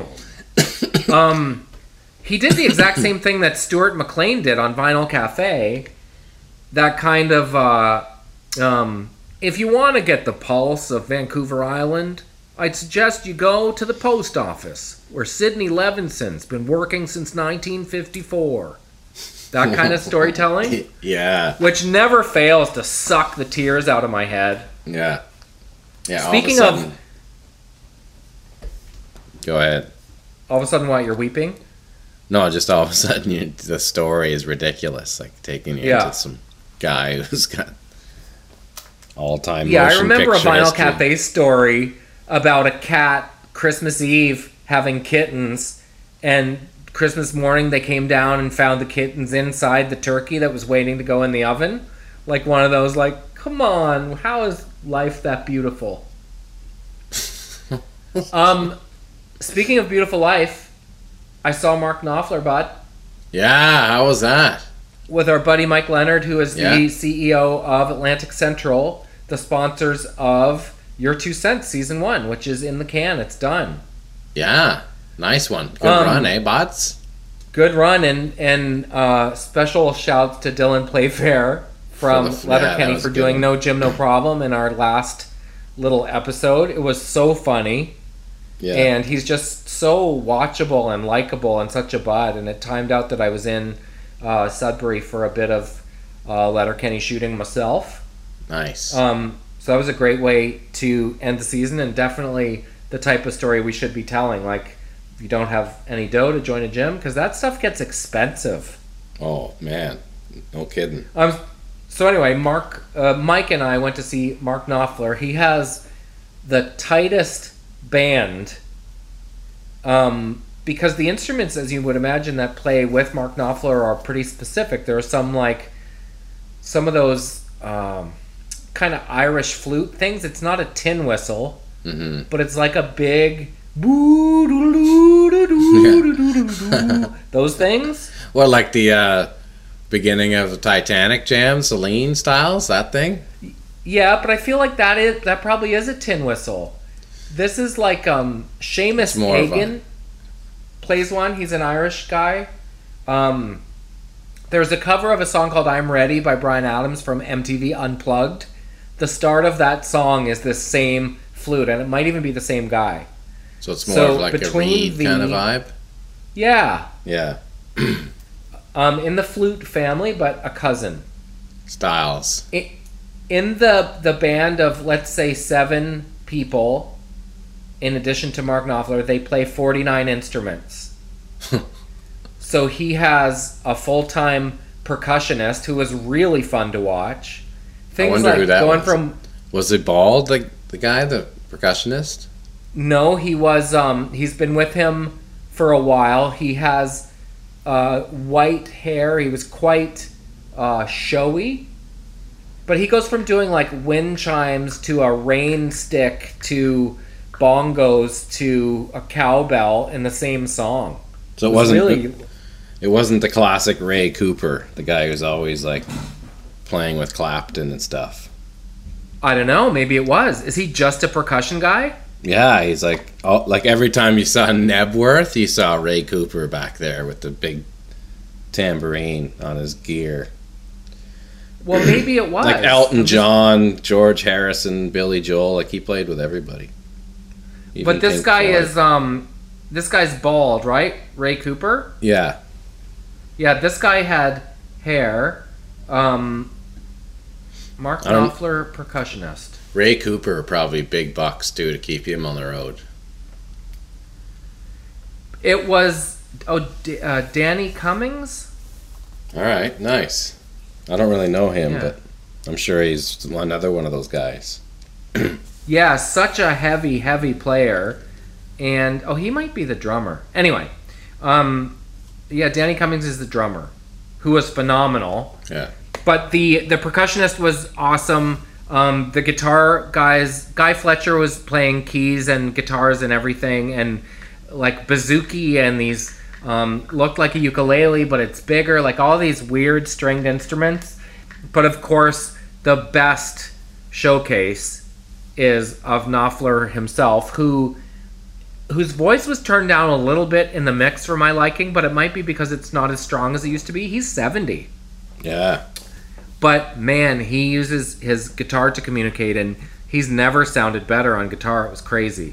He did the exact same thing that Stuart McLean did on Vinyl Cafe. That kind of, if you want to get the pulse of Vancouver Island, I'd suggest you go to the post office, where Sidney Levinson's been working since 1954. That kind of storytelling? Yeah. Which never fails to suck the tears out of my head. Yeah. Yeah. Speaking of... Go ahead. All of a sudden, what, you're weeping? No, just all of a sudden, the story is ridiculous. Like taking you into some guy who's got all-time. Yeah, I remember a Vinyl Cafe story about a cat Christmas Eve having kittens, and Christmas morning they came down and found the kittens inside the turkey that was waiting to go in the oven. Like one of those, like, come on, how is life that beautiful? Speaking of beautiful life, I saw Mark Knopfler, bud. Yeah, how was that? With our buddy Mike Leonard, who is the CEO of Atlantic Central, the sponsors of Your 2 Cents Season 1, which is in the can. It's done. Yeah, nice one. Good run, eh, bots? Good run, and special shouts to Dylan Playfair from Letterkenny for doing No Gym, No Problem in our last little episode. It was so funny. Yeah. And he's just so watchable and likable and such a bud. And it timed out that I was in Sudbury for a bit of Letterkenny shooting myself. Nice. So that was a great way to end the season, and definitely the type of story we should be telling. Like, if you don't have any dough to join a gym, because that stuff gets expensive. Oh, man. No kidding. So anyway, Mike and I went to see Mark Knopfler. He has the tightest band because the instruments, as you would imagine, that play with Mark Knopfler are pretty specific. There are some of those kind of Irish flute things. It's not a tin whistle, but it's like a big those things. Well, like the beginning of the Titanic jam, Celine styles, that thing? Yeah, but I feel like that probably is a tin whistle. This is like Seamus Hagan plays one. He's an Irish guy. There's a cover of a song called I'm Ready by Bryan Adams from MTV Unplugged. The start of that song is this same flute, and it might even be the same guy. So it's more of like a reed kind of vibe? Yeah. Yeah. In the flute family, but a cousin. Styles. In the band of, let's say, 7 people, in addition to Mark Knopfler, they play 49 instruments. So he has a full-time percussionist who is really fun to watch. I wonder who that was. Was it Bald, the guy, the percussionist? No, he was. He's been with him for a while. He has white hair. He was quite showy. But he goes from doing like wind chimes to a rain stick to bongos to a cowbell in the same song. So it wasn't the classic Ray Cooper, the guy who's always like playing with Clapton and stuff. I don't know. Maybe it was. Is he just a percussion guy? Yeah, he's like every time you saw Nebworth, you saw Ray Cooper back there with the big tambourine on his gear. Well, maybe it was. Like Elton John, George Harrison, Billy Joel, like he played with everybody. But this guy is this guy's bald, right? Ray Cooper? Yeah. Yeah, this guy had hair. Mark Knopfler, percussionist. Ray Cooper probably big bucks too to keep him on the road. It was Danny Cummings. All right, nice. I don't really know him, Yeah. but I'm sure he's another one of those guys. Yeah, such a heavy player, and he might be the drummer. Anyway, yeah, Danny Cummings is the drummer, who was phenomenal. Yeah. But the percussionist was awesome. The guitar Guy Fletcher was playing keys and guitars and everything, and like bouzouki and these looked like a ukulele, but it's bigger, like all these weird stringed instruments. But of course, the best showcase is of Knopfler himself, whose voice was turned down a little bit in the mix for my liking, but it might be because it's not as strong as it used to be. He's 70. Yeah. But man, he uses his guitar to communicate, and he's never sounded better on guitar. It was crazy.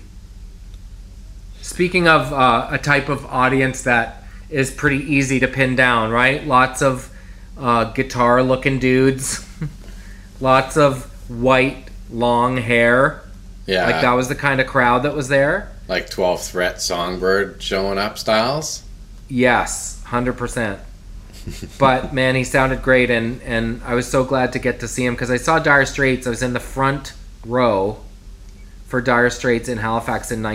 Speaking of a type of audience that is pretty easy to pin down, right? Lots of guitar-looking dudes. Lots of white, long hair. Yeah. Like that was the kind of crowd that was there. Like 12th Fret Songbird showing up styles? Yes, 100%. But man, he sounded great, and I was so glad to get to see him because I saw Dire Straits. I was in the front row for Dire Straits in Halifax in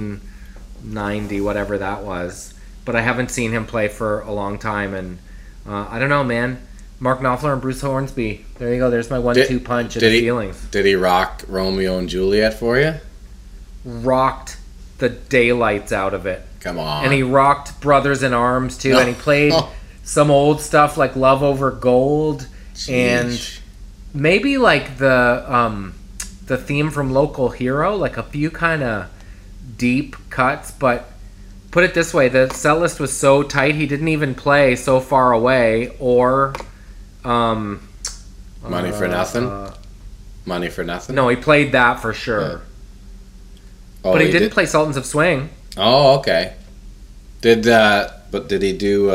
1990, whatever that was. But I haven't seen him play for a long time, and I don't know, man. Mark Knopfler and Bruce Hornsby. There you go. There's my 1-2 punch of the feelings. Did he rock Romeo and Juliet for you? Rocked the daylights out of it. Come on. And he rocked Brothers in Arms too, and he played some old stuff like Love Over Gold. Jeez. And maybe like the theme from Local Hero, like a few kind of deep cuts. But put it this way, the set list was so tight he didn't even play So Far Away or Money for Nothing? Money for Nothing? No, he played that for sure. Yeah. Oh, but he didn't play Sultans of Swing. Oh, okay. Did he do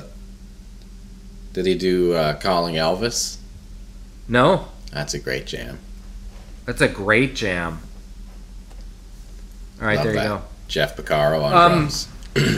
Calling Elvis? No. That's a great jam. That's a great jam. All right, Love there that. you go. Jeff Beccaro on drums.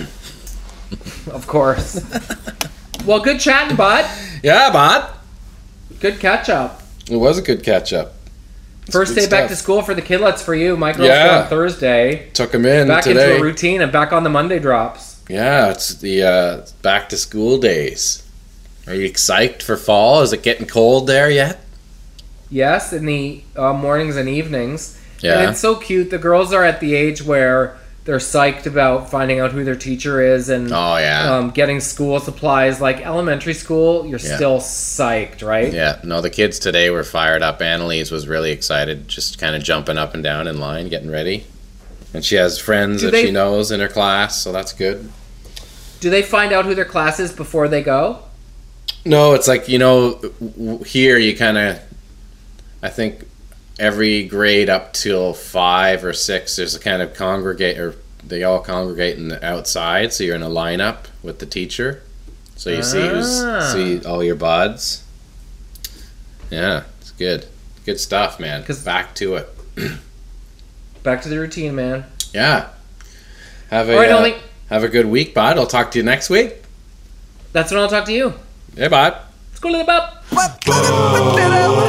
Of course. Well, good chatting, bud. Yeah, bud. Good catch up. It was a good catch up. First good day back stuff. to school for the kidlets for you. My girls Yeah. go on Thursday. Took him in Back today. into a routine and back on the Monday drops. Yeah, it's the back to school days. Are you psyched for fall? Is it getting cold there yet? Yes, in the mornings and evenings. Yeah. And it's so cute. The girls are at the age where they're psyched about finding out who their teacher is and getting school supplies. Like elementary school, you're still psyched, right? Yeah. No, the kids today were fired up. Annalise was really excited, just kind of jumping up and down in line, getting ready. And she has friends she knows in her class, so that's good. Do they find out who their class is before they go? No, it's like, here you kind of, I think every grade up till 5 or 6, there's a kind of they all congregate in the outside, so you're in a lineup with the teacher. So you see all your buds. Yeah, it's good. Good stuff, man. Back to it. Back to the routine, man. Yeah. Have a good week, bud. I'll talk to you next week. That's when I'll talk to you. Hey, bud. Let's go to the bub.